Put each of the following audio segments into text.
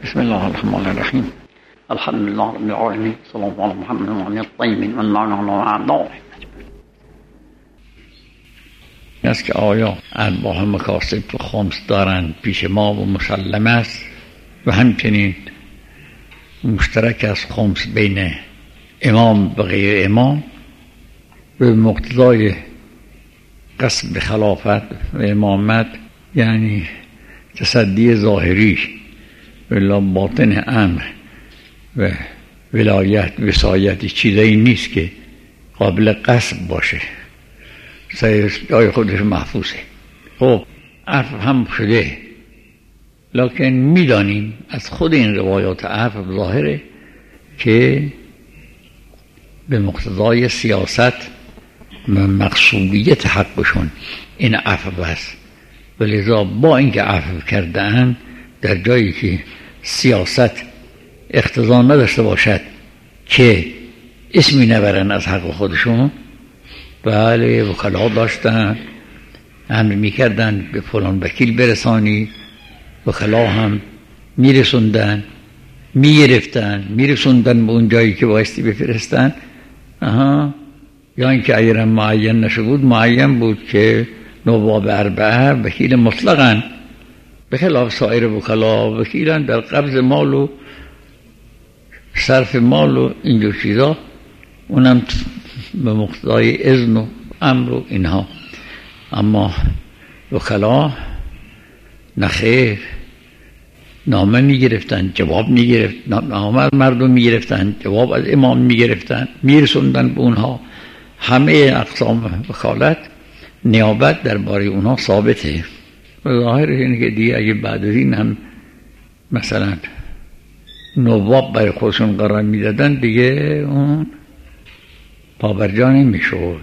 بسم الله الرحمن الرحیم. الحمد لله رب العالمین. صلی الله علی محمد و علی الطیبین و اللعنة علی اعدائهم. است که آیا ارباح مکاسب و خمس دارند پیش ما و مسلم است و همچنین مشترک است خمس بین امام و غیر امام به مقتضای قصد به خلافت و امامت، یعنی تصدی ظاهری ولی باطن امر و ولایت وصایت چیزایی نیست که قابل قصد باشه، جای خودش محفوظه. خب عفو هم شده، لکن میدانیم از خود این روایات عفو ظاهره که به مقتضای سیاست و مقصودیت حقشون این عفو است، ولذا با اینکه عفو کرده‌اند در جایی که سیاست اقتضا نداشته باشد که اسمی نبرن از حق خودشون، بله وکلا داشتن، امر میکردن به فلان وکیل برسانی، وکلا هم میرسوندن، میرسوندن به اون جایی که بایستی بفرستن. یا اینکه اگر معین نشده بود، معین بود که نواب اربعه وکیل مطلقاً، به خلاف سایر وکلا وکیلن در قبض مال و صرف مال و اینجور چیزا، اونم به مقتضای اذن و امر و اینها. اما وکلا نخیر، نامه میگرفتن، جواب میگرفت، نامه از مردم میگرفتن، جواب از امام میگرفتن، میرسوندن به اونها. همه اقسام وکالت نیابت درباره اونها ثابته. ظاهر اینه که دیگه اگه بعد از این هم مثلا نواب برای خودشون قرار میدادن، دیگه اون پابرجا نمیشد.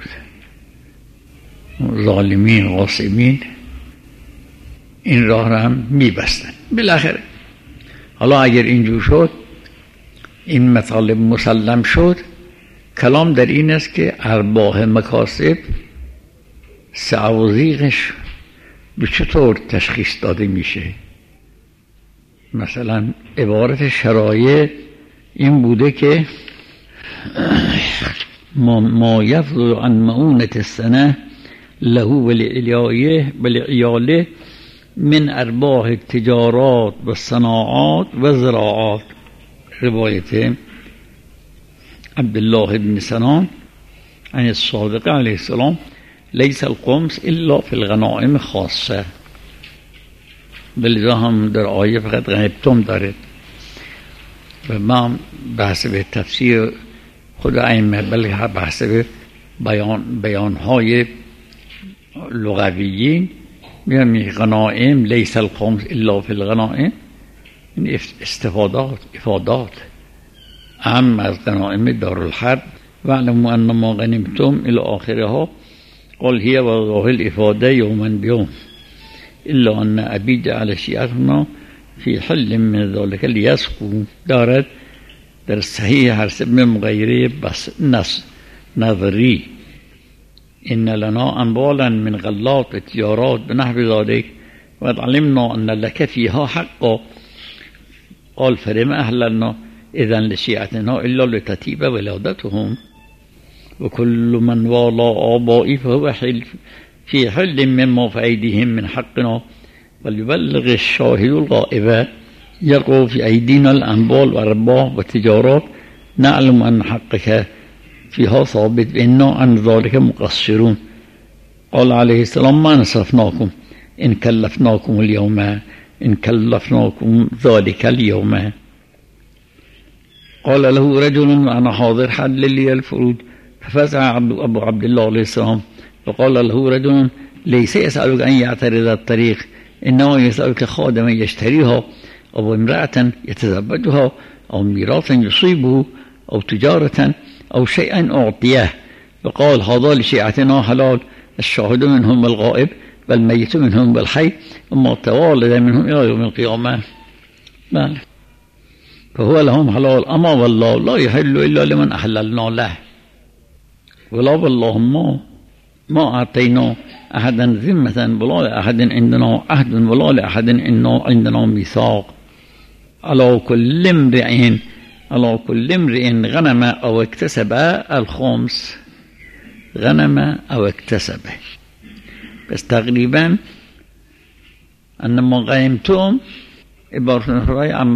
ظالمین غاصبین این راه رو هم میبستن بالاخره. حالا اگر اینجور شد، این مطالب مسلم شد، کلام در این است که ارباح مکاسب سعوزیقش به چطور تشخیص داده میشه. مثلا عبارت شرایع این بوده که ما یفضل عن معونت السنه له ولعیاله من ارباح التجارات و صناعات و زراعات. روایت عبدالله بن سنان عن الصادق علیه السلام: لیس الخمس الا فی الغنائم خاصه. بلذا هم در آیه فقط غنیمتم داره و ما بحث به تفسیر خود ائمه، بلکه بحث به بیانهای لغویین میگن غنائم لیس الخمس الا فی الغنائم، این افادات اهم از غنائم دارالحرب. واعلموا ان ما غنیمتم الی آخرها قال هي وظاهر الافاده یوما بیوم الا ان ابی جعل شیعتنا فی حل من ذلك لیسقوا. دارد در صحیح حرس ابن مغیره بس نظری: ان لنا اموالا من غلات تجارات بنحو ذلك وقد علمنا ان لك فيها حقا قال فلما اهللنا اذا لشيعتنا الا لتتيب ولادتهم وكل من والى آبائي فهو في حل مما في أيديهم من حقنا وليبلغ الشاهد الغائب يقع في أيدينا الأموال والأرباح والتجارات نعلم أن حقك فيها ثابت وإنا عن ذلك مقصرون. قال عليه السلام: ما نصفناكم إن كلفناكم اليوم إن كلفناكم ذلك اليوم. قال له رجل أنا حاضر حل لي الفروج ففزع أبو عبد الله عليه السلام فقال له رجل: ليس يسألك أن يعترض الطريق إنما يسألك خادما يشتريها أو امرأة يتزوجها أو ميراثا يصيبه أو تجارة أو شيئا أعطيه. فقال: هذا لشيعتنا حلال، الشاهد منهم الغائب والميت منهم بالحي وما توالد منهم إلى يوم القيامة. فهو لهم حلال، أما والله لا يحل إلا لمن أحللنا له، ولا والله ما أعطينا أحدا ذمة ولا لأحد عندنا عهد ولا لأحد عندنا ميثاق. على كل امرئ غنم او اكتسب الخمس، غنم او اكتسبه. بس تقریبا انما غنمتم عبارة رأي عما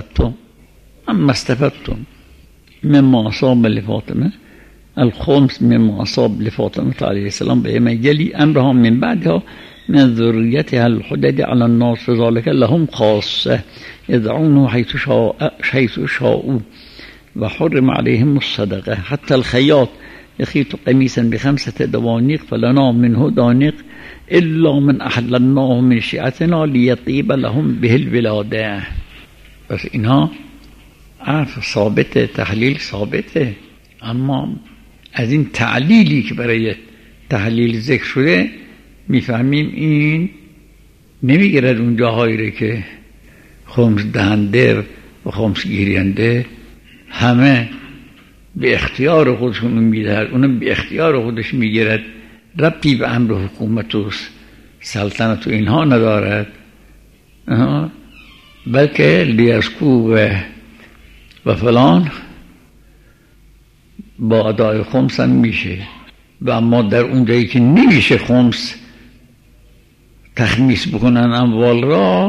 استفدتم مما أصاب لفاطمة، الخمس مما أصاب لفاطمة عليه السلام بما يلي أمرها من بعدها من ذريتها الحدد على الناس، فذلك لهم خاصة يدعونه حيث شاءوا، وحرم عليهم الصدقة. حتى الخياط يخيط قميصا ب5 دوانيق فلنا منه دانق إلا من أحللناه من شيعتنا ليطيب لهم به الولادة. بس اینها عرف ثابته، تحلیل ثابته، اما از این تعلیلی که برای تحلیل ذکر شده میفهمیم این نمیگیرد اون جاهایی که خمس دهنده و خمس گیرنده همه به اختیار خودشون میدهد، اونم به اختیار خودش میگیرد، ربطی به امر حکومت و سلطنت و اینها ندارد، بلکه لیسکو و فلان با ادای خمس هم میشه. و اما در اون جایی که نمیشه خمس تخمیس بکنن اموال را،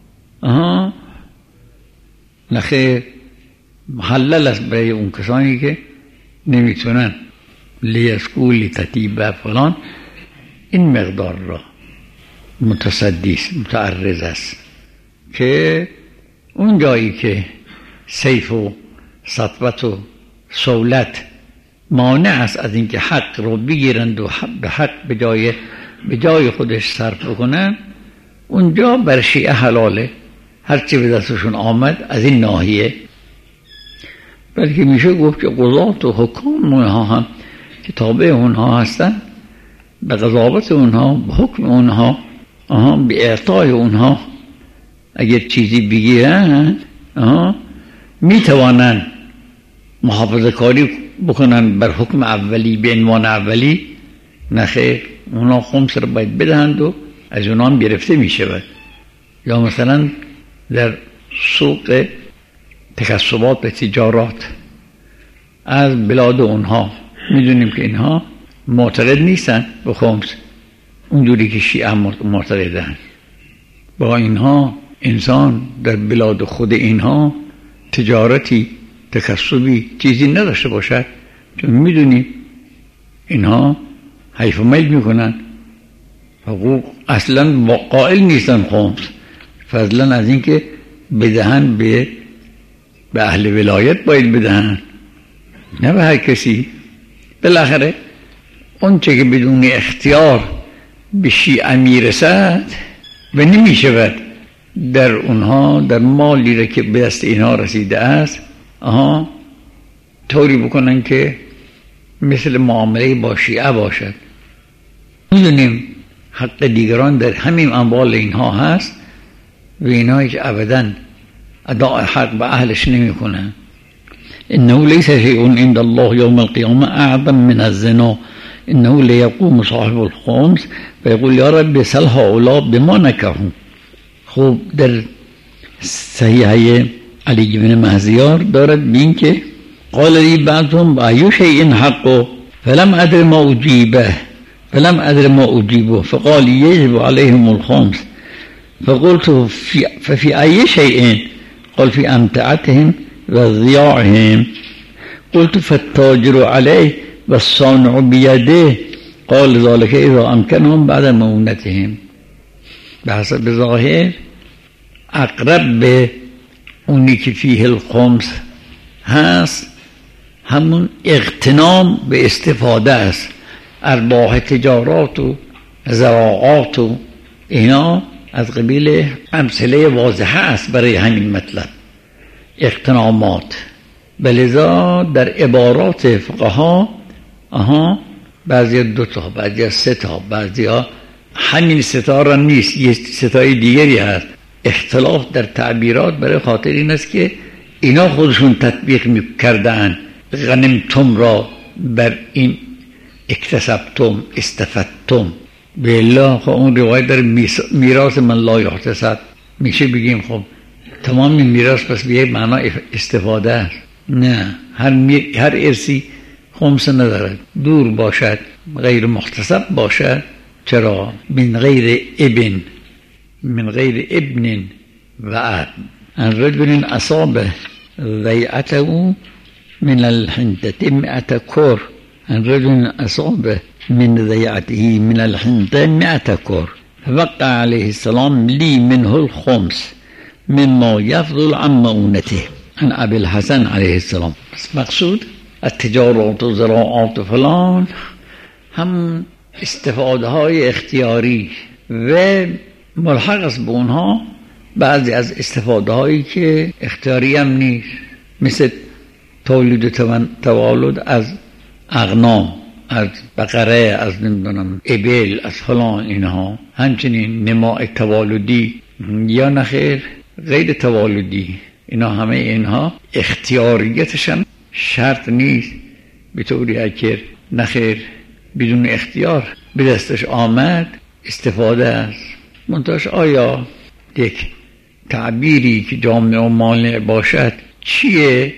نخیر محلل است برای اون کسانی که نمیتونن لیسکو لیتتیب فلان این مقدار را متصدی است، متعرض است، که اون جایی که سیف و سطوت و سولت مانع است از اینکه حق رو بگیرند و به حق به جای خودش صرف بکنن، اونجا بر شیعه حلاله هرچی به دستشون آمد از این ناحیه. بلکه میشه گفت که قضات و حکام اونها هم که تابع اونها هستن، به قضاوت اونها، به حکم اونها، به اعطای اونها اگر چیزی بگیرن میتوانن محافظه کاری بکنن بر حکم اولی به عنوان اولی. نخیر، اونا خمس رو باید بدهند و از اونا هم گرفته میشود. یا مثلا در سوق تکسبات و تجارات از بلاد اونها میدونیم که اینها معتقد نیستن به خمس اونجوری که شیعه معتقدن. با اینها انسان در بلاد خود اینها تجارتی تکسبی چیزی نداشته باشد، چون میدونیم اینها حیف و میل میکنن، حقوق اصلا قائل نیستن خمس، فضلا از اینکه بدهن به اهل ولایت باید بدهن، نه به هر کسی. بالاخره اون چه که بدون اختیار به شیعه میرسد و نمیشود در اونها، در مالی را که به دست اینها رسیده است طوری بکنن که مثل معامله با شیعه باشد. میدونیم حق دیگران در همین اموال اینها هست و اینها هیچ ابدا اداء حق به اهلش نمی کنن. انه لیس شیء عند الله یوم القیامه اعظم من الزنا، انه لیقوم صاحب الخمس فیقول یا رب سل هؤلاء بما نکحوا. خوب در صحیحه علی بن مهزیار دارد بین که قال لی بعضهم بأی شیء حقه فلم ادر ما اجیبه فقال یجب علیهم الخمس فقلت ففي أي شيء؟ قال في أمتعتهم وضياعهم. قلت فالتاجر عليه والصانع بيده؟ قال ذلك إذا أمكنهم بعد مؤونتهم. بحسب ظاهر اقرب به اونی که فیه الخمس هست همون اغتنام به استفاده است. ارباح تجارات و زراعات و اینا از قبیل امثله واضحه است برای همین مطلب، اغتنامات. بلذا در عبارات فقها بعضی 2 تا، بعضی 3 تا، بعضی همین 3 تا را نیست، یه 3 تای دیگری هست. اختلاف در تعبیرات برای خاطر این است که اینا خودشون تطبیق میکردن غنمتم را بر این اکتسبتم استفدتم. بالله خب اون روایت در میراث من لا یحتسب میشه بگیم خب تمام میراث پس به یک معنا استفاده است. نه، هر ارثی خمس ندارد. دور باشد، غیر مختصب باشد. چرا؟ من غیر ابن و اب. ان رجل اصاب ضیعته من الحنطة 100 كر. ان رجل اصاب من ضيعته من الحنطة 100 كر فوقع عليه السلام لي منه الخمس مما يفضل عن مؤونته. عن ابي الحسن عليه السلام. مقصود التجارات و زراعات و فلان هم استفاده های اختیاری و ملحق است به اونها بعضی از استفاده هایی که اختیاری هم نیست، مثل تولید و توالد از اغنام، از بقره، از نمیدونم ابل، از فلان اینها. همچنین نماء توالدی یا نخیر غیر توالدی، اینا همه اینها اختیاریتش هم شرط نیست به طوری که نخیر بدون اختیار به دستش آمد استفاده است. منتهاش آیا یک تعبیری که جامع و مانع باشد چیه؟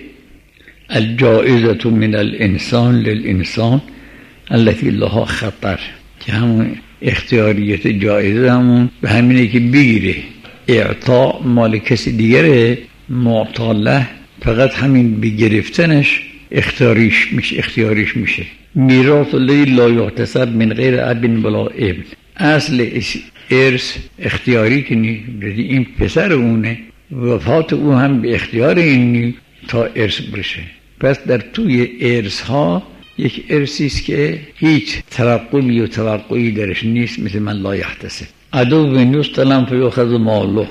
الجائزة من الانسان للانسان التي لها خطر، که همون اختیاریت جایزه همون به همینه که بگیره. اعطاء مال کسی دیگره، معطاله فقط همین بگرفتنش اختیاریش میشه. میراث الذی لا یحتسب من غیر اب ولا ابن. اصل ارث اختیاری که نیست، این پسر اونه، وفات او هم به اختیار اینی تا ارث بشه. پس در توی ارث ها یک ارثی است که هیچ ترقبی و توقعی درش نیست، مثل من لا یحتسب. عدو یستلم فیؤخذ ماله.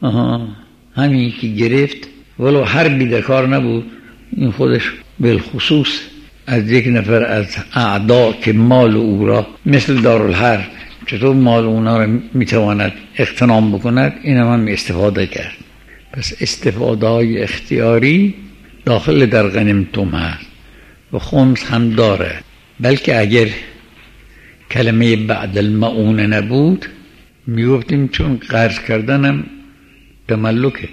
همین که گرفت ولو حربی در کار نبود، این خودش بالخصوص از یک نفر از اعدا که مال او را مثل دارالحرب چطور مال اونا را میتواند اغتنام بکند، این هم استفاده کرد. پس استفاده های اختیاری داخل در غنیمتم هست و خمس هم داره. بلکه اگر کلمه بعد المعونه نبود میگفتیم چون قرض کردنم تملکه.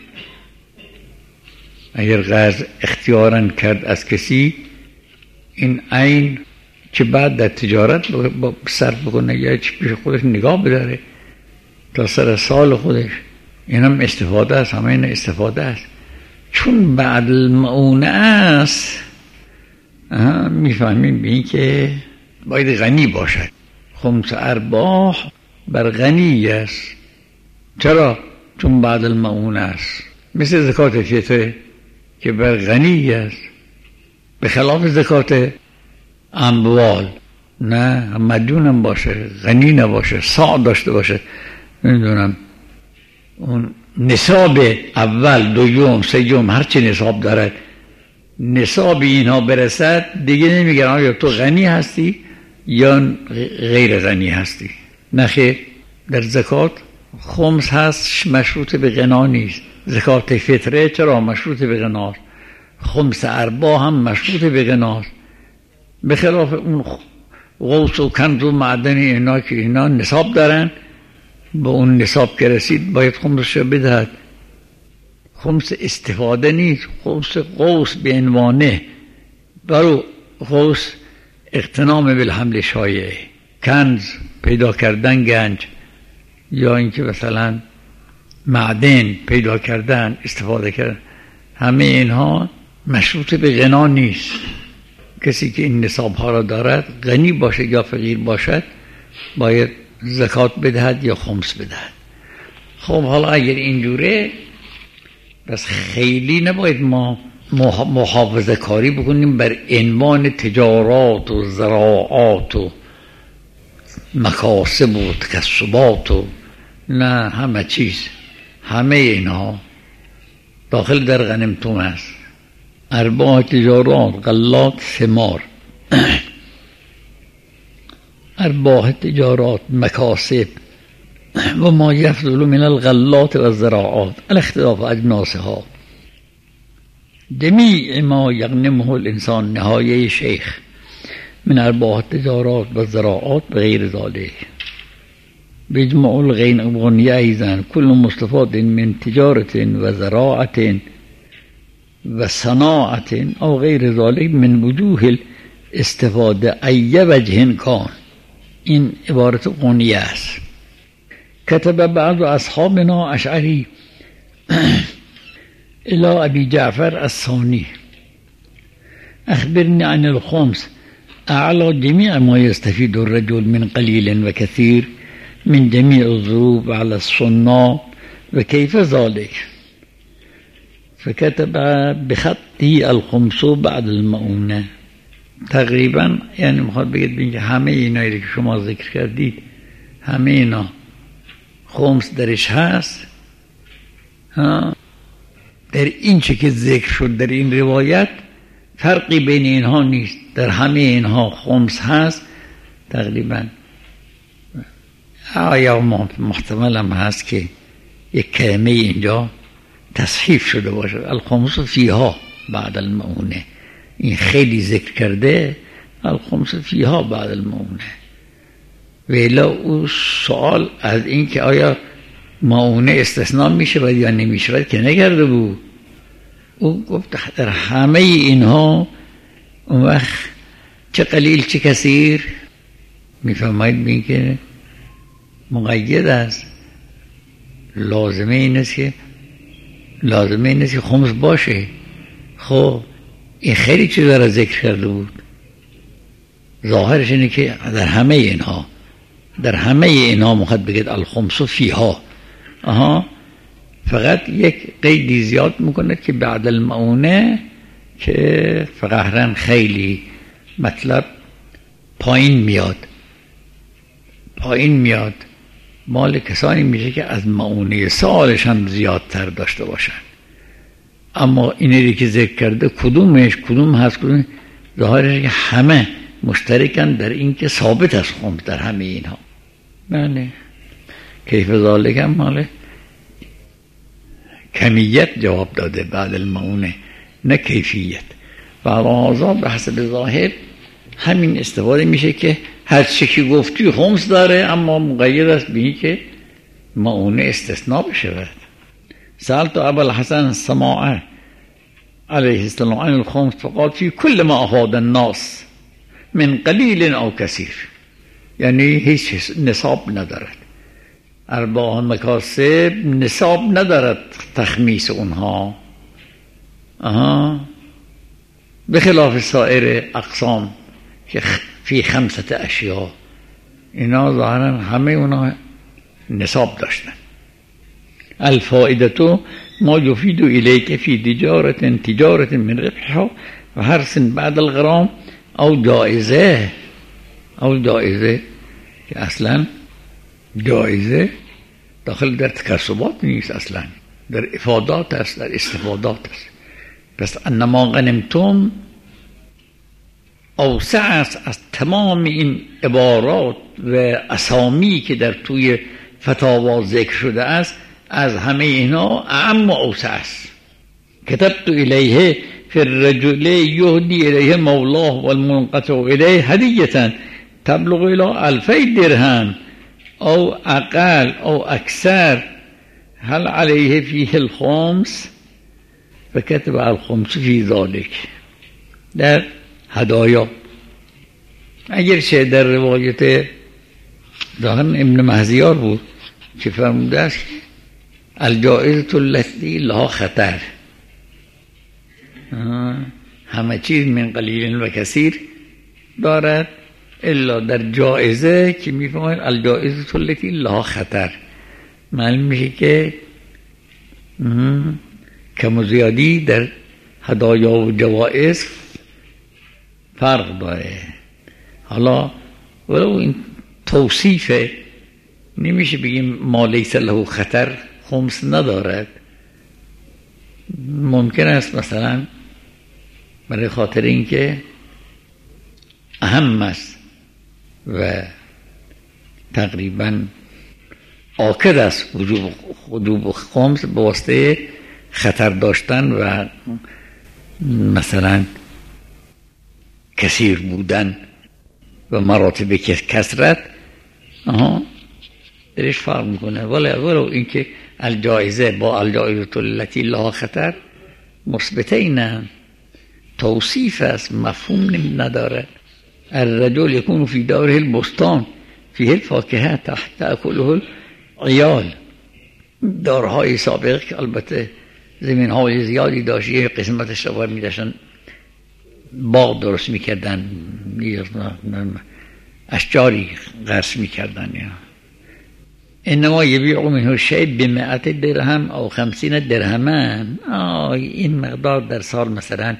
اگر قرض اختیارا کرد از کسی، این عین که بعد در تجارت صرف بکنه یا چی پیش خودش نگاه بداره تا سر سال خودش، این هم استفاده است. همه این استفاده است. چون بعد المعونه است میفهمیم به این که باید غنی باشد. خمس ارباح بر غنی است. چرا؟ چون بعد المعونه است. مثل زکات فطر که بر غنی است، به خلاف زکات اموال. نه، مدیون هم باشه، غنی نباشه، صاع داشته باشه، نمیدونم اون نصاب اول، دوم، سوم، هرچی نصاب دارد، نصاب اینها برسد دیگه نمیگن آیا تو غنی هستی یا غیر غنی هستی. نخیر، در زکات خمس هست مشروط به غنا نیست. زکات فطره چرا مشروط به غناست؟ خمس ارباح هم مشروط به غناست. به خلاف اون غوث و کنز و معدن اینا که اینا نصاب دارن، به اون نصاب که رسید باید خمسش بدهد. خمس استفاده نیست، خمس غوث به عنوانه. برو غوث اغتنام بالحمل شایعه، کنز پیدا کردن گنج، یا اینکه مثلا معدن پیدا کردن، استفاده کردن، همه اینها مشروط به غنا نیست. کسی که این نصاب ها را دارد، غنی باشه یا فقیر باشد، باید زکات بدهد یا خمس بدهد. خب حالا اگر اینجوره، بس خیلی نباید ما محافظه کاری بکنیم بر عنوان تجارات و زراعات و مکاسب و تکسبات و نه، همه چیز، همه اینها داخل در غنیمتم است. ارباح تجارات، غلات، ثمار. ارباح تجارات، مکاسب و ما یفضل من الغلات و الزراعات الاختلاف اجناسها. جمیع ما یغنمه الانسان نهایه شیخ من ارباح تجارات و زراعات و غیر ذالک. بيجمع الغنية أيضا كل مستفاد من تجارة وزراعة وصناعة أو غير ذلك من وجوه الاستفادة أي وجه كان. إن عبارة غنية است. كتب بعض أصحابنا أشعري إلى أبي جعفر الثاني أخبرني عن الخمس أعلى جميع ما يستفيد الرجل من قليل وكثير من جميع الظروف على الصناع وكيف ذلك. فكتب بخطه الخمس بعد المؤونة. تقریبا یعنی میخواد بگید همه اینایی که شما ذکر کردید همه اینا خمس درش هست. در این چه که ذکر شد در این روایت فرقی بین اینها نیست، در همه اینها خمس هست تقریبا. آیا محتمل هم هست که یک کلمه اینجا تصحیف شده باشه الخمس فیها بعد المؤونه. این خیلی ذکر کرده الخمس فیها بعد المؤونه. ویلا او سوال از این که آیا مؤونه استثناء میشه یا نمیشه که نکرده بود. او گفت در همه اینها اون وقت چه قلیل چه کثیر میفهمید بین که مقید است. لازمه این است که خمس باشه. خب این خیلی چیزا را ذکر کرده بود. ظاهرش اینه که در همه اینها میخواد بگید الخمس فیها. فقط یک قیدی زیاد میکنه که بعد المؤونه که فقهرن خیلی مطلب پایین میاد مال کسانی میشه که از مؤونه سالش هم زیادتر داشته باشن. اما اینی که ذکر کرده کدوم هست ظاهرش که همه مشترکن در این که ثابت است خمس در همه اینها. بله کیف ذالک هم ماله کمیت جواب داده بعد المؤونه نه کیفیت. و علاوه به حسب ظاهر همین استفاده میشه که هر چی که گفتی خمس داره اما مقید است به که مؤونه استثناء بشه. سألت ابا الحسن السماعي عليه السلام عن الخمس فقال في كل ما أفاد الناس من قلیل او کثیر. یعنی هیچ نصاب ندارد. ارباح مکاسب نصاب ندارد تخمیس اونها. بخلاف سایر اقسام که فی خمسه اشیاء اینا ظاهرا همه اونا نصاب داشتن. الفائدة ما يفيد إليك في تجارة من ربحها و حرص بعد الغرام او جائزه که اصلا جائزه داخل در تکسبات نیست، اصلا در افادات است، در استفادات است. پس انما غنمتم اوسع است از تمام این عبارات و اسامی که در توی فتاوا ذکر شده است. از همه اینا اعم و اوسع است. كتبت الیه فی الرجل یهدی الیه مولاه والمنقطع الیه هدیه تبلغ الى 2000 درهم او اقل او اکثر هل علیه فیه الخمس فكتب الخمس فی ذلك. در هدایا اگرچه در روایت ظاهر ابن مهزیار بود که فرموده است الجائزة التي لها خطر. همه چیز من قلیل و کثیر دارد الا در جائزه که میفهمید الجائزة التي لها خطر. معلوم میشه که کم و زیادی در هدایا و جوائز فرق داره. حالا ولو این توصیفه نمیشه بگیم ما لیس له خطر خمس ندارد. ممکن است مثلا برای خاطر اینکه اهم است و تقریبا آکد است وجوب خمس به واسطه خطر داشتن و مثلا کثیر بودن و مراتب کثرت درش فرق میکنه. ولو اینکه الجایزه با الجایزه التي لها خطر مثبته اینه، توصیف است، مفهوم نداره. الرجل يكون في داره البستان فيه الفاكهه تأكله العيال. دارهای سابق که البته زمین های زیادی داشت، یه قسمتش رو می‌داشتن باغ درست میکردن، اشجاری غرس میکردن. انما یبیع منه الشیء ب100 درهم او 50 درهما. این مقدار در سال مثلا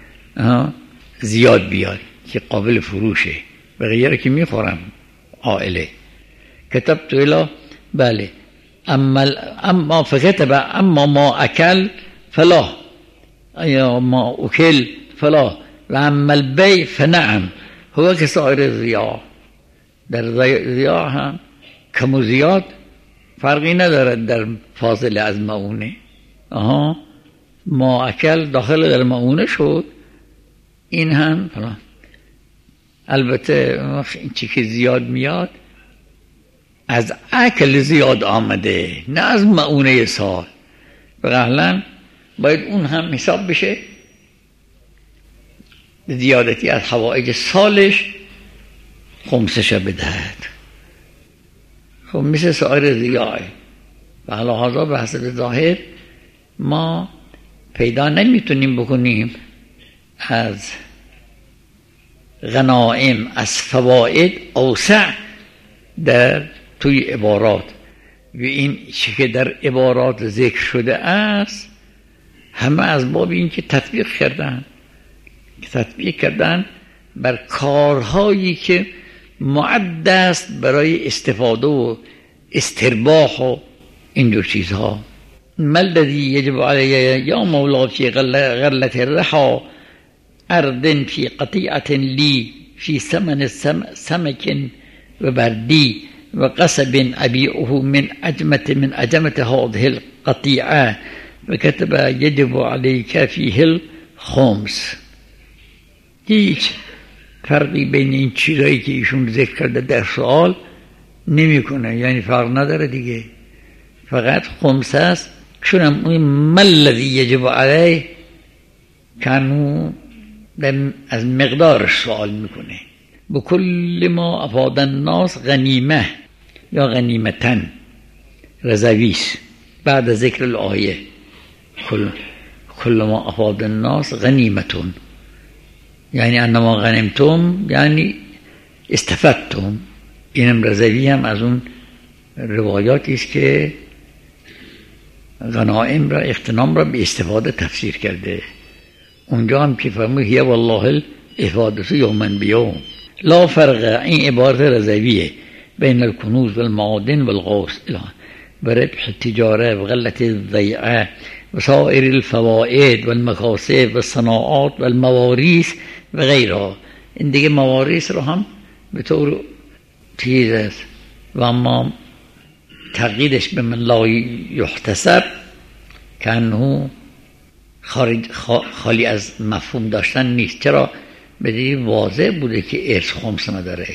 زیاد بیاد که قابل فروشه، بقیه که میخورم عائله. كتبت الى بله اما فكتب اما ما اكل فلا، یا ما اكل فلا، و اما البيع فنعم هو كسائر الرياع. در رياع هم کم و زیاد فرقی ندارد در فاصله از معونه. ما اکل داخل در معونه شد، این هم فلان. البته این چی که زیاد میاد از اکل زیاد آمده، نه از معونه سال. بقیه باید اون هم حساب بشه، زیادتی از حوائج سالش خمسش بدهد. خب مثل سایر ریاء. و لحاظا به حسب ظاهر ما پیدا نمیتونیم بکنیم از غنائم، از فواید اوسع در توی عبارات. و این چه که در عبارات ذکر شده است همه از باب این که تطبیق کردن بر کارهایی که معد است برای استفاده و استرباح و این دو چیزها. ما الذی یجب علی یا مولا فی غلة الرحا ارض فی قطیعة لی فی ثمن سمک و بردی و قصب ابیعه من اجمة هذه القطیعه و کتب یجب علیک فیه الخمس. هیچ فرقی بین این چیزایی که ایشون ذکر کرده در سوال نمیکنه، یعنی فرق نداره دیگه، فقط خمس است. چون ما الذی یجب علیه کنو از مقدارش سوال میکنه. بكل ما افاد الناس غنیمه یا غنیمتن رضویس بعد ذکر الآیه کل ما افاد الناس غنیمتون، یعنی انما غنیمتم یعنی استفدتم. اینم رضوی هم از اون روایاتی است که غنائم را، اغتنام را به استفاده تفسیر کرده. اونجا هم که فرمود هی والله الافاده یوما بیوم. لا فرق، این عبارت رضویه، بین الکنوز والمعادن والغوث و ربح التجاره و غلة الضیعه و سائر الفوائد والمکاسب والصناعات والمواريث و غیرها. این دیگه مواریث رو هم به طور چیز است. و اما تقییدش به من لا یحتسب کنه خالی از مفهوم داشتن نیست. چرا؟ بدید واضح بوده که ارث خمس نداره.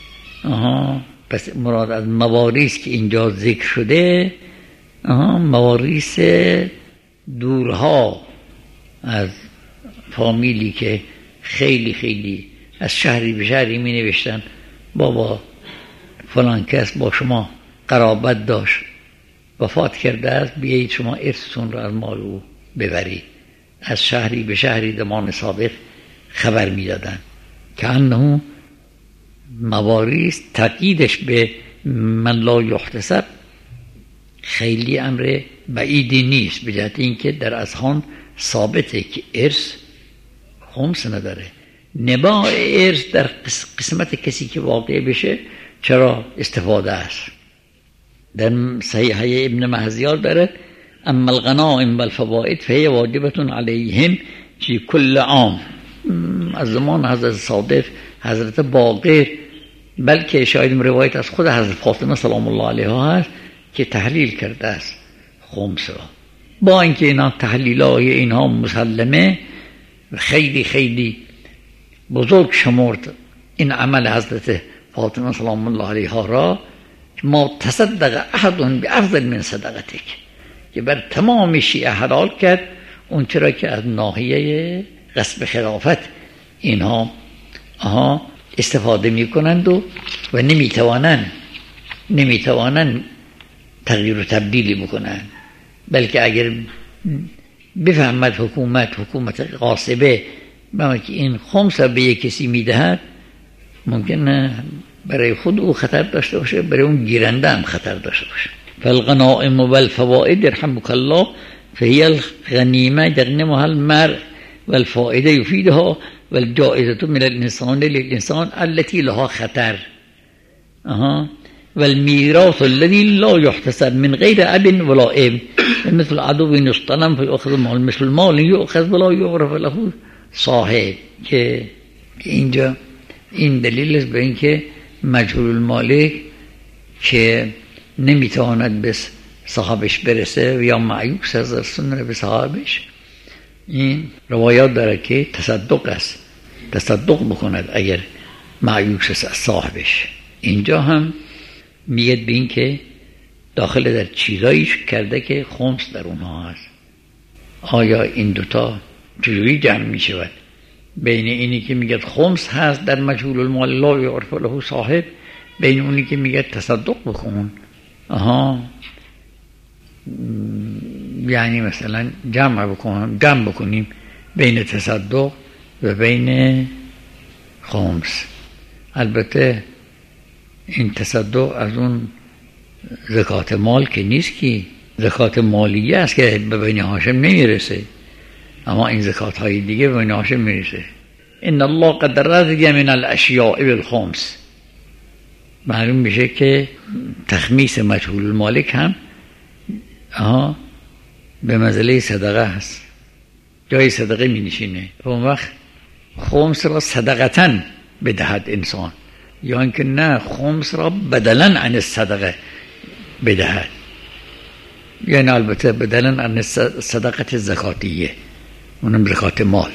پس مراد از مواریث که اینجا ذکر شده مواریث دورها از فامیلی که خیلی خیلی از شهری به شهری می نوشتن بابا فلان کس با شما قرابت داشت، وفات کرده است، بیایید شما ارثتون را از مال او ببرید. از شهری به شهری زمان سابق خبر می دادن که انه مواریث تقییدش به من لا یحتسب خیلی امر بعیدی نیست، به جهت اینکه در اذهان ثابته که ارث خمس نداره. نباع ارث در قسمت کسی که واقع بشه چرا استفاده است. در صحیحه ابن مهزیار دارد اما الغنائم والفوائد فهي واجبة علیهم فی کل عام. از زمان حضرت صادق، حضرت باقر، بلکه شاید روایت از خود حضرت فاطمه سلام الله علیها هست که تحلیل کرده است خمس را. با اینکه اینا تحلیلای اینها مسلمه، خیلی خیلی بزرگ شمرد این عمل حضرت فاطمه سلام الله علیها را، ما تصدق احد بافضل من صدقتک، که بر تمام شیعه حلال کرد اون چرا که از ناحیه غصب خلافت اینها استفاده میکنند و نمیتوانند تغییر و تبدیلی بکنند. بلکه اگر بفهمد حکومت غاصبه که این خمس به یک کسی میدهد، ممکنه برای خود او خطر داشته باشه، برای اون گیرنده هم خطر داشته باشه. فالغنائم والفوائد رحمك الله فهي الغنیمه یغنمها المرء والفائده يفيدها والجائزه من الانسان للانسان التي لها خطر والميراث الذي لا يحتسب من غير اب ولا ابن مثل عدو يصطنم فيأخذ المال مثل المال يؤخذ ولا يعرف له صاحب. که اینجا این دلیل است به اینکه مجهول المالک که نمیتواند به صاحبش برسه یا معیوس از رسونه به صاحبش، این روایات داره که تصدق است، تصدق بکند اگر معیوس است از صاحبش. اینجا هم میگه به این که داخل در چیزایش کرده که خمس در اونها هست. آیا این دوتا چجوری جمع میشود بین اینی که میگه خمس هست در مجهول المال لا یعرف له صاحب، بین اونی که میگه تصدق بکن؟ یعنی مثلا جمع بکنیم بین تصدق و بین خمس. البته این تصدق از اون زکات مال که نیست، که زکات مالیه است که به بنی هاشم نمیرسه، اما این زکات های دیگه به بنی هاشم میرسه. ان الله قد رضی من الاشیاء بالخمس. معلوم میشه که تخمیس مجهول المالک هم به منزله صدقه هست، جای صدقه می نشینه. اون وقت خمس را صدقتاً بدهد انسان، یا اینکه نه خمس را بدلاً عن الصدقه بدهد، یعنی البته بدلاً عن صدقه زکاتیه، اونم زکات مال.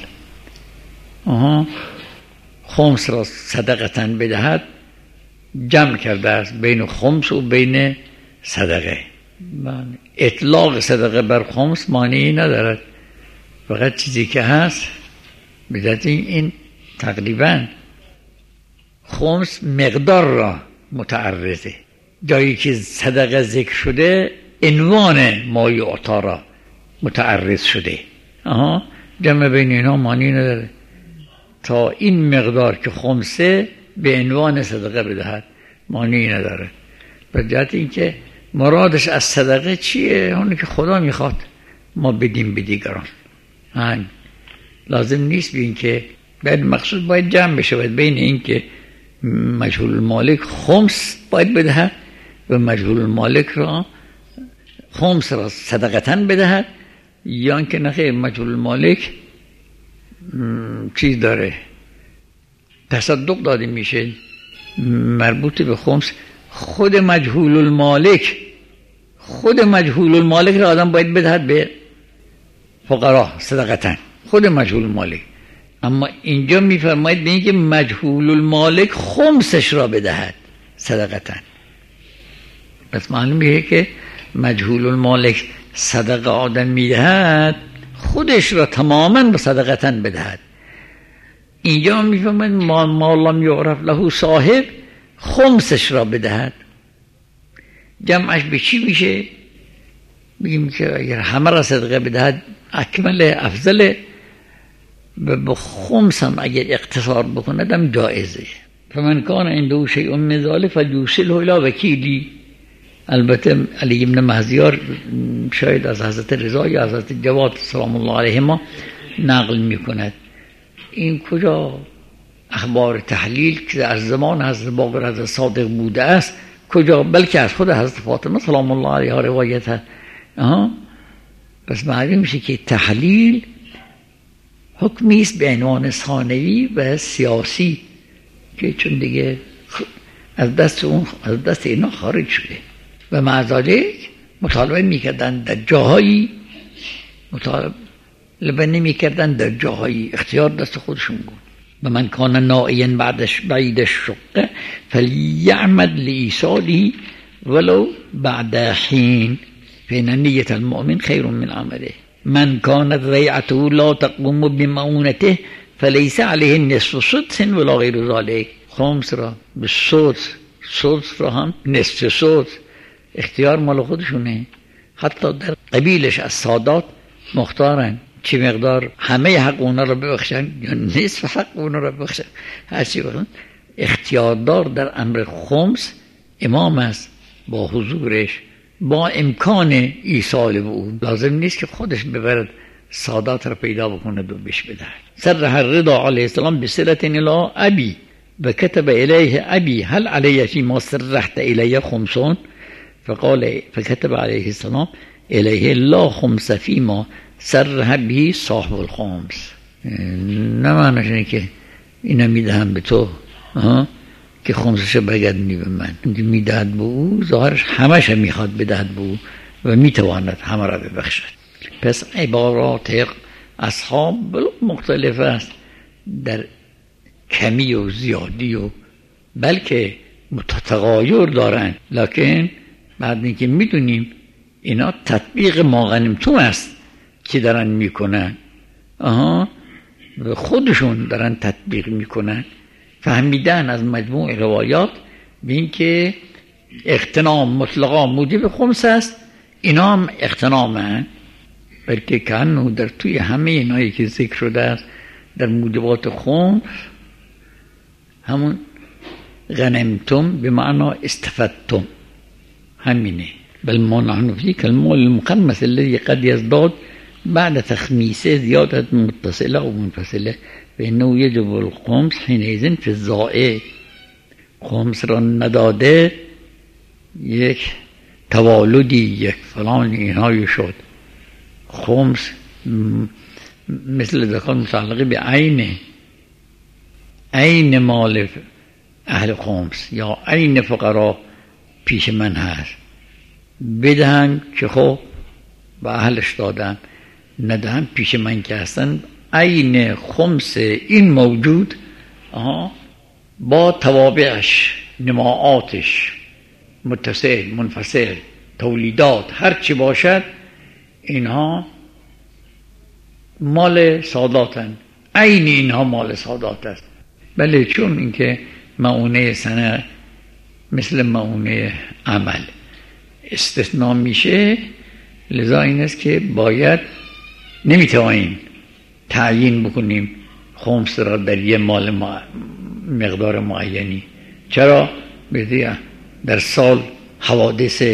خمس را صدقتاً بدهد جمع کرده است بین خمس و بین صدقه. اطلاق صدقه بر خمس مانعی ندارد، فقط چیزی که هست بذات این تقریبا خمس مقدار را متعرضه، جایی که صدقه ذکر شده عنوان ما یعطا را متعرض شده. جمع بین اینها معنی نداره تا این مقدار که خمسه به عنوان صدقه بدهد معنی نداره. بذات این که مرادش از صدقه چیه؟ اونی که خدا میخواد ما بدیم به دیگران. لازم نیست بین که بعد مقصود باید جمع بشه، باید بین این که مجهول المالک خمس باید بدهد و مجهول المالک را خمس را صدقتاً بدهد، یا اینکه نخیر مجهول المالک چیز داره تصدق داده میشه مربوط به خمس. خود مجهول المالک را آدم باید بدهد به فقرا صدقتاً، خود مجهول المالک. اما اینجا میفرماید به اینکه مجهول المالک خمسش را بدهد صدقتاً. پس معلومه که مجهول المالک صدقه آدم میدهد خودش را تماماً به صدقتاً بدهد. اینجا میفرماید ما لم یعرف له صاحب خمسش را بدهد. جمعش به چی میشه؟ بگیم که اگر همه را صدقه بدهد اکمل افضل، به خمس هم اگر اقتصار بکند هم جائزه. فمن کان عنده شیء من ذلک فلیوصله الی وکیلی. البته علی بن مهدیار شاید از حضرت رضا یا حضرت جواد سلام الله علیهما نقل میکند. این کجا اخبار تحلیل که از زمان حضرت باقر حضرت صادق بوده است کجا، بلکه از خود حضرت فاطمه سلام الله علیها روایت هست. پس معلوم میشه که تحلیل حکمی است به عنوان ثانوی و سیاسی که چون دیگه از دست اینا خارج شده و مع ذلک مطالبه میکردن در جاهایی، مطالبه نمیکردن در جاهایی، اختیار دست خودشون بود. و من کان نائیا بعید الشقه فلیعمد لایصاله ولو بعد حين فإن نية المؤمن خير من عمله. من كانت ضيعته لا تقوم بمعونته فليس عليه النصف سدس ولا غير ذلك. خمس را به سدس را هم نصف سدس اختیار مال خودشونه. حتی در قبیلش از سادات مختارن چه مقدار همه حق اونا را ببخشن یا نصف حق اونا را ببخشن، هرچی بخشن. اختیاردار در امر خمس امام است با حضورش، با امکان ایصال به اون. لازم نیست که خودش ببرد سادات را پیدا بکنه و بهش بدهد. صرح الرضا علیه السلام بصلة الی ابی و کتب الیه ابی هل علی فیما صرحت الی خمسون فكتب عليه السلام الیه لا خمس فیما صرح به صاحب الخمس. نه معنیش اینه که اینا میدهم به تو که خمسش بگردنی به من. میدهد به او، ظاهرش همش میخواد بدهد به او و میتواند همه را ببخشد. پس عبارات اصحاب مختلف است در کمی و زیادی و بلکه متغایر دارند، لکن بعد اینکه میدونیم اینا تطبیق ما غنیمتم است که دارن میکنن، خودشون دارن تطبیق میکنن، فهمیدن از مجموع روایات به این که اغتنام مطلقا موجب خمس است. اینا هم اغتنام هست، بلکه کنو در توی همه اینایی که ذکر شده است در موجبات خمس همون غنمتم به معنا استفدتم همینه. بل ما نحن فيه كالمال المخمس الذي قد يزداد بعد تخميسه زيادة متصلة أو منفصلة فإنه يجب الخمس حينئذ في الضائع. خمس را نداده یک توالدی یک فلان اینهایی شد. خمس مثل زکات متعلقه به عین مال اهل خمس یا عین فقرا پیش من هست، بدهن که خب به اهلش دادن، ندهن پیش من که هستن. عین خمس این موجود با توابعش، نماعاتش، متصل منفصل، تولیدات، هر چی باشد اینها مال ساداتن. عین اینها مال سادات است. بله، چون اینکه معونه سنه مثل معونه عمل استثناء میشه، لذا این است که باید نمیتوانیم تعیین بکنیم خمس را در یه مال مقدار معینی. چرا؟ بذیه در سال حوادث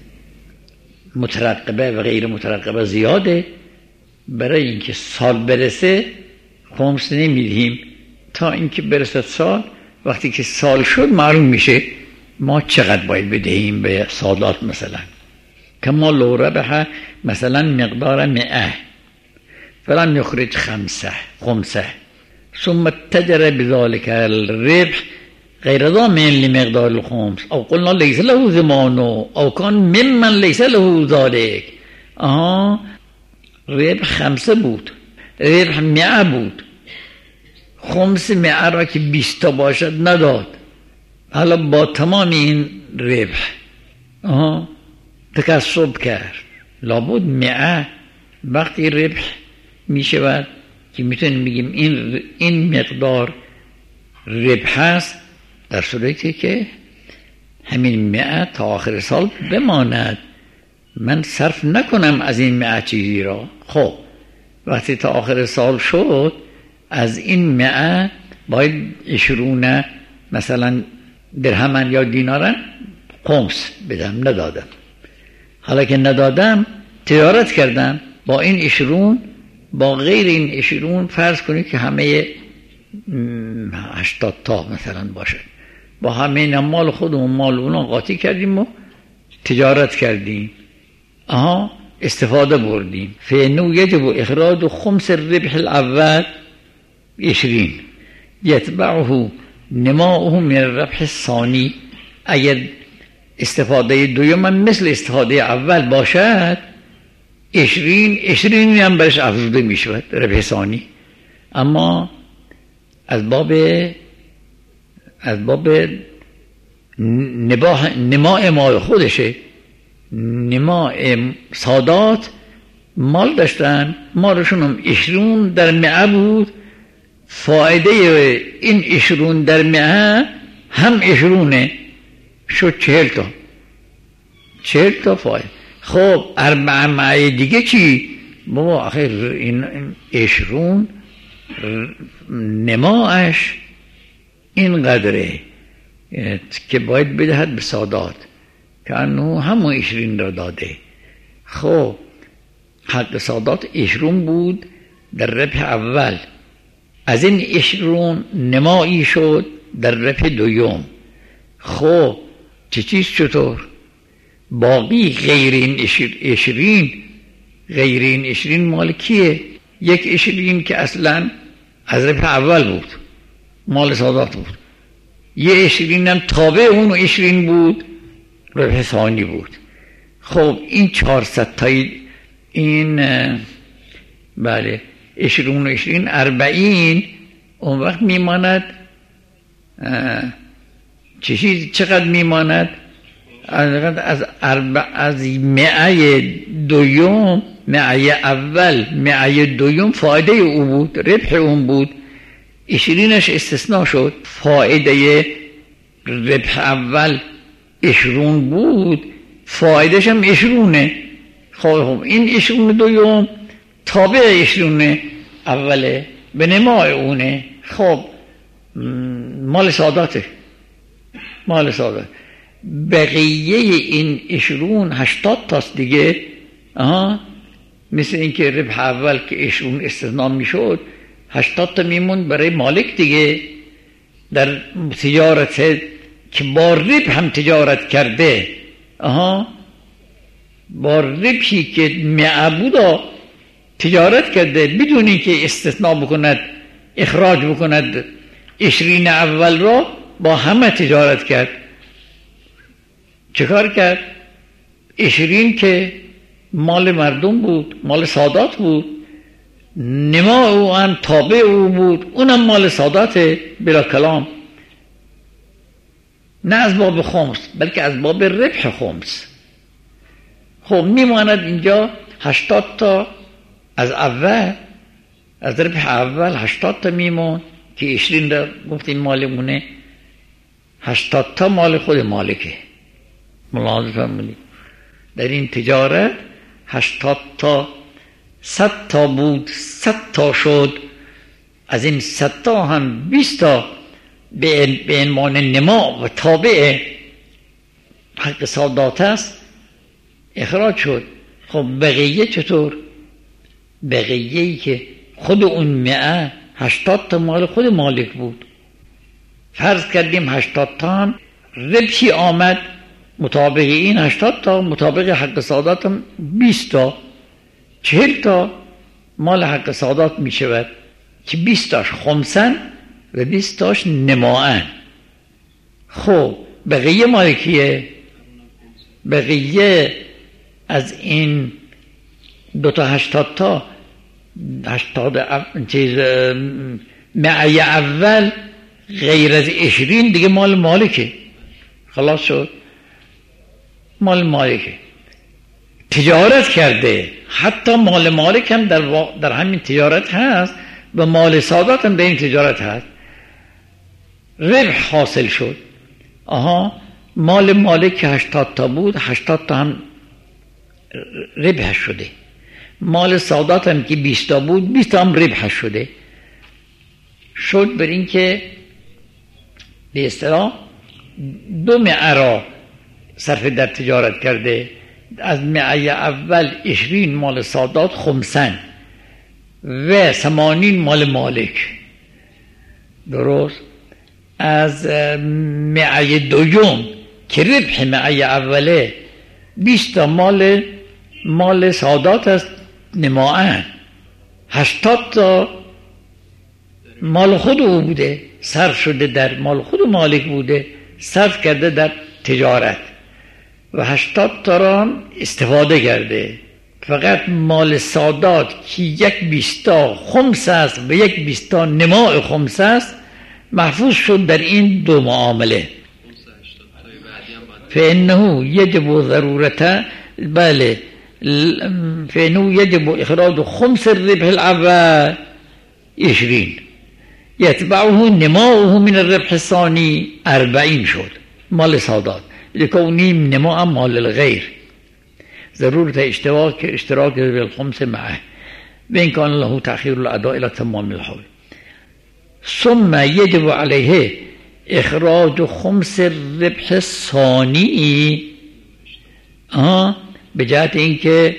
مترقبه و غیر مترقبه زیاده، برای اینکه سال برسه خمس نمیدهیم تا اینکه برسد سال. وقتی که سال شد معلوم میشه ما چقدر باید بدهیم به سادات. مثلا کما لو ربح مثلا مقدار 100 فلم یخرج خمسه ثم اتجر بذلك الربح غیر ضامن لمقدار الخمس او قلنا ليس له ضمان او كان ممن ليس له ذلك. ربح 5 بود، ربح 100 بود، خمس 100 را که 20 تا باشد نداد. حالا با تمام این ربح تکسب کرد، لابد 100 وقتی ربح می شود که میتونیم بگیم این مقدار ربح هست، در صورتی که همین 100 تا آخر سال بماند، من صرف نکنم از این 100 چیزی را. خب وقتی تا آخر سال شد از این 100 باید 20 مثلا درهمن یا دینارن خمس بدم، ندادم. حالا که ندادم تجارت کردم با این 20، با غیر این 20 فرض کنید که همه 80 تا مثلا باشه، با همه مال خودمون مال اونا قاطی کردیم و تجارت کردیم، استفاده بردیم. فإنه يجب إخراج خمس الربح الأول 20 يتبعه نماؤه من الربح الثاني. اگر استفاده دوم مثل استفاده اول باشد 20 هم برش افزوده می شود ربح ثانی. اما از باب نماء مال خودشه. نماء سادات مال داشتن، مالشون هم 20 در 100 بود، فایده این 20 در 100 هم 20 شد 40 تا فایده. خب 400 دیگه چی؟ بابا آخر این 20 نماش اینقدره که باید بدهد به سادات که انو همون 20 را داده. خب حق سادات 20 بود در ربح اول، از این 20 نمایی شد در ربح دوم. خب چه چیز چطور؟ باقی غیر این 20 مال کیه؟ یک 20 که اصلا از ربح اول بود مال سادات بود، یه 20 هم تابع اون 20 بود ربح ثانی بود. خب این 400 تایی این بله 20 40 اون وقت میماند چقدر میماند؟ از معه دوم، معه اول معه دوم فایده او بود، ربح اون بود، 20 استثناء شد، فایده ربح اول 20 بود، فایدهش هم 20. خب این 20 دوم تابع 20 اوله به نمای اونه. خب مال ساداته، مال سادات. بقیه این 20 80 تاست دیگه. مثل اینکه ربح اول که 20 استثناء میشد 80 تا میمون برای مالک دیگه. در تجارت که با ربح هم تجارت کرده، با ربحی که معبودا تجارت کرده بدون اینکه استثناء بکند، اخراج بکند 20 اول را، با همه تجارت کرد. چه کار کرد؟ 20 که مال مردم بود، مال سادات بود، نما او هم تابع او بود، اونم مال ساداته بلا کلام، نه از باب خمس بلکه از باب ربح خمس. خب میماند اینجا 80 تا از اول، از ربح اول 80 تا میمون که 20 را گفتیم مالمونه، 80 تا مال خود مالکه. ملاحظه فرمودید در این تجارت 80 تا 100 تا بود، 100 تا شد، از این 100 تا هم 20 تا به عنوان نما و تابع حق سادات است اخراج شد. خب بقیه چطور؟ بقیه‌ای که خود اون 100 80 تا مال خود مالک بود، فرض کردیم 80 تا هم ربحی آمد مطابق این 80 تا، مطابق حق سادات هم 20 تا، 40 تا مال حق سادات می شود که 20 تاش خمسن و 20 تاش نماعن. خب بقیه مالکیه، بقیه از این 2 تا 80 تا 80 چیز معی اول غیر از 20 دیگه مال مالکه، خلاص شد، مال مالکه، تجارت کرده. حتی مال مالک هم در همین تجارت هست و مال سادات هم در این تجارت هست. ربح حاصل شد. مال مالک که 80 تا بود 80 تا هم ربح شده، مال سادات هم که 20 تا بود 20 تا هم ربح شده. شد بر این که به اصطلاح 2 معه را صرف در تجارت کرده. از معه اول 20 مال سادات خمسن و 80 مال مالک، درست. از معه دوم که ربح معه اوله 20 تا مال سادات است نماعن، 80 تا مال خود او بوده، صرف شده در مال خود مالک بوده، صرف کرده در تجارت و 80 تا را استفاده کرده. فقط مال سادات که 1/20 خمس است و 1/20 نماء خمس است محفوظ شد در این 2 معامله. فإنه يجب ضرورة بله فإنه يجب إخراج خمس الربح الأول 20 يتبعه نماؤه من الربح الثاني 40 شد مال سادات لكونه نماء مال الغير ضرورة اشتراك بالخمس معه وإن كان له تأخير الأداء إلى تمام الحول. ثم يجب عليه إخراج خمس الربح الثاني بجهت اینکه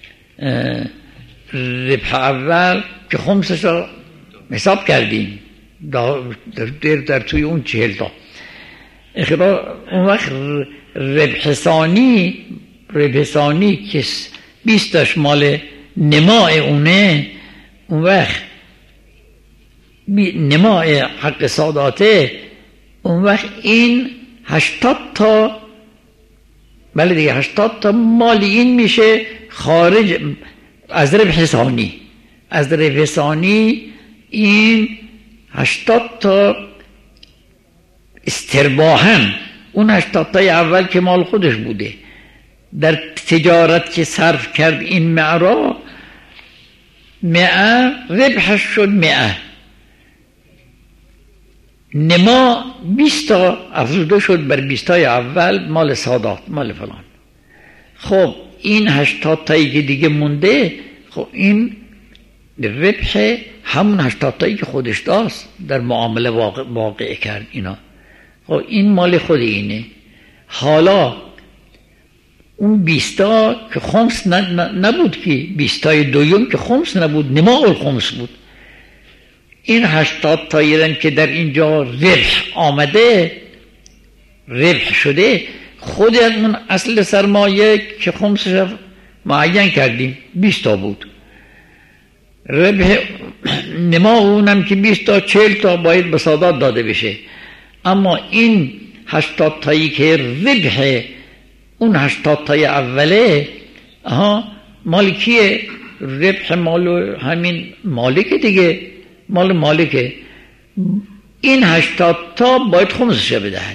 ربح اول که خمسش رو حساب کردیم در توی اون 40 تا اون وقت ربح ثانی که 20 تاش مال نماء اونه اون وقت نماء حق ساداته اون وقت این 80 تا بله دیگه 80 تا مال این میشه خارج از ربح ثانی. از ربح ثانی این 80 تا استرباحاً اون 80 تای اول که مال خودش بوده در تجارت که صرف کرد این معرا 100 ربحش شد 100 نما 20 تا افزوده شد بر 20 تای اول مال سادات مال فلان. خب این 80 تایی که دیگه مونده خب این ربح همون 80 تایی که خودش داشت در معامله واقع کرد اینا. خب این مال خود اینه. حالا اون 20 تا که خمس نبود که 20 تای دوم که خمس نبود نماء الخمس بود. این 80 تایی که در اینجا ربح آمده ربح شده خود اون اصل سرمایه که خمسش معین کردیم 20 تا بود. ربح نما اونم که 20 تا 40 تا باید به سادات داده بشه. اما این 80 تایی که ربح اون 80 تای اوله مال کیه؟ ربح مال همین مالک دیگه مال مالکه. این 80 تا باید خمسش بدهد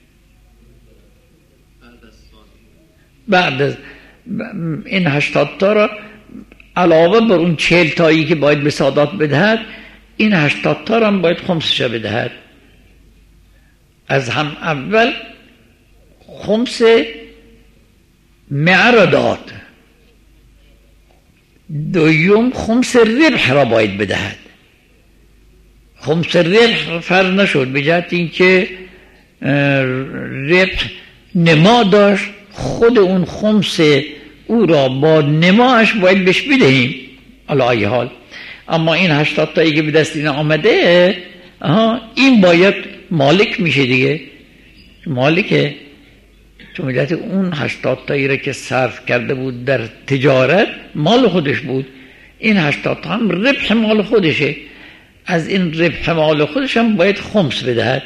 بعد از این 80 تا را علاوه بر اون 40 تایی که باید به سادات بدهد این 80 تا را هم باید خمسش بدهد. از هم اول خمس 100 را داد دوم خمس ربح را باید بدهد. خمس ربح فرض نشد به جهت اینکه ربح نما داشت خود اون خمس او را با نماش باید بهش بدهیم علی ای حال. اما این 80 تایی که به دست این آمده این باید مالک میشه دیگه مالکه چون مدت اون 80 تایی را که صرف کرده بود در تجارت مال خودش بود. این 80 تا هم ربح مال خودشه. از این ربح مال خودش هم باید خمس بدهد.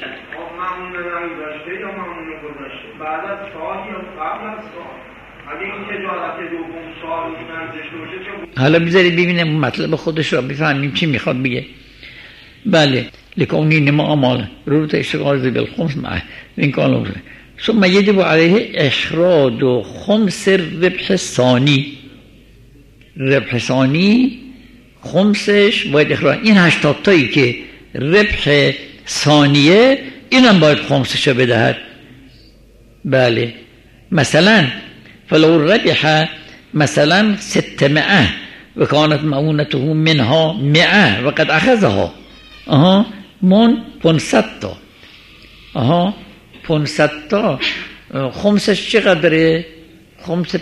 حالا بذارید ببینیم مطلب خودش را بفهمیم چی میخواد بگه. بله لکونی نما مال رورت اشتغال بالخمس معه این کانون. ثم يجب عليه اخراج خمس الربح الثاني. ربح ثانی خمسش باید اخراج. این 80 تایی که ربح ثانیه اینم باید خمسش بدهد. بله مثلا فلو ربح مثلا 600 وكانت مؤونته منها 100 وقد اخذها من 500 تا 500 تا خمسش چقدره؟ خمس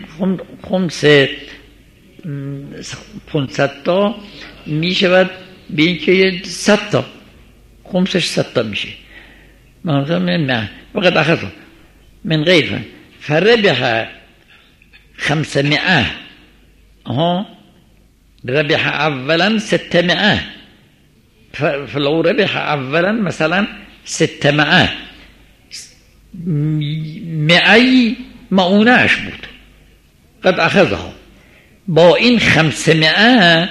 500 تا می شود به این که 100 تا خمسش 100 تا میشه. نه وقد اخذها من غیر فربح 500 ربح اولا 600 فلو ربح اولا مثلا 600 100 مؤونهش بود قد اخذها با این 500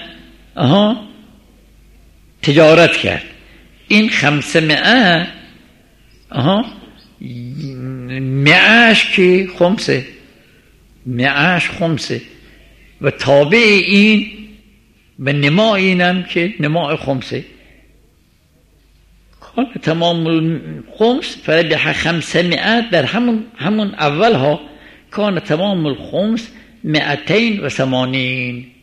تجارت کرد. این 500 معش که خمسه، معش خمسه و تابع این به نما اینم که نما خمسه. کان تمام الخمس فربح 500 در همون اولها کان تمام الخمس 280.